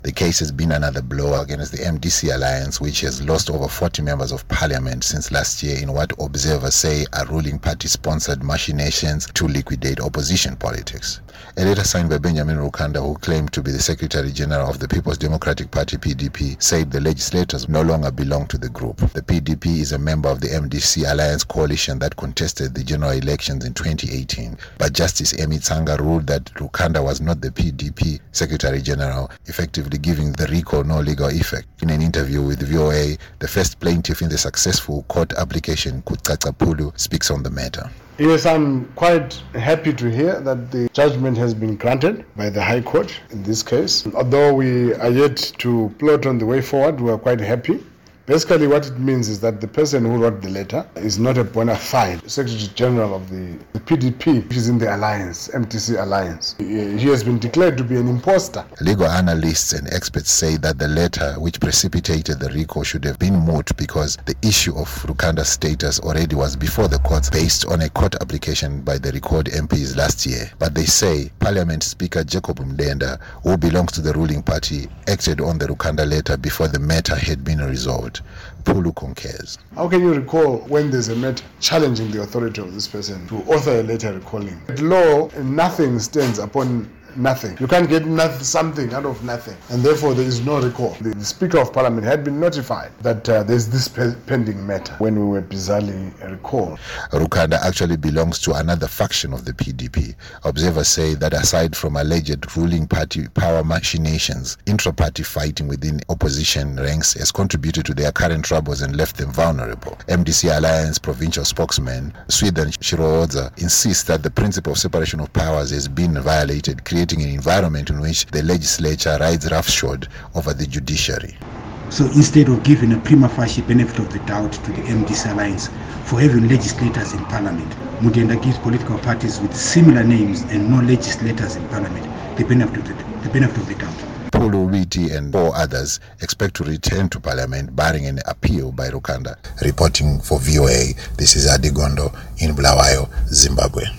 The case has been another blow against the MDC alliance, which has lost over 40 members of parliament since last year in what observers say are ruling party-sponsored machinations to liquidate opposition politics. A letter signed by Benjamin Rukanda, who claimed to be the Secretary General of the People's Democratic Party PDP, said the legislators no longer belong to the group. The PDP is a member of the MDC alliance coalition that contested the general elections in 2018, but Justice Emi Tsanga ruled that Rukanda was not the PDP Secretary General, effectively giving the recall no legal effect. In an interview with VOA, the first plaintiff in the successful court application, Kutsaca Pulu, speaks on the matter. Yes, I'm quite happy to hear that the judgment has been granted by the High Court in this case. Although we are yet to plot on the way forward, we are quite happy. Basically, what it means is that the person who wrote the letter is not a bona fide Secretary General of the PDP, which is in the alliance, MTC alliance. He has been declared to be an imposter. Legal analysts and experts say that the letter, which precipitated the recall, should have been moot because the issue of Rukanda's status already was before the courts based on a court application by the recalled MPs last year. But they say Parliament Speaker Jacob Mdenda, who belongs to the ruling party, acted on the Rukanda letter before the matter had been resolved. Pulu concurs. How can you recall when there's a matter challenging the authority of this person to author a letter recalling? At law, nothing stands upon nothing. You can't get something out of nothing, and therefore there is no recall. The Speaker of Parliament had been notified that there's this pending matter when we were bizarrely recalled. Rukanda actually belongs to another faction of the PDP. Observers say that aside from alleged ruling party power machinations, intra-party fighting within opposition ranks has contributed to their current troubles and left them vulnerable. MDC Alliance provincial spokesman Sweden Shiroodza insists that the principle of separation of powers has been violated, creating an environment in which the legislature rides roughshod over the judiciary. So instead of giving a prima facie benefit of the doubt to the MDC alliance for having legislators in parliament, Mudenda gives political parties with similar names and no legislators in parliament the benefit of the doubt. Pulu, Witi and 4 others expect to return to parliament barring an appeal by Rukanda. Reporting for VOA, this is Adigondo in Bulawayo, Zimbabwe.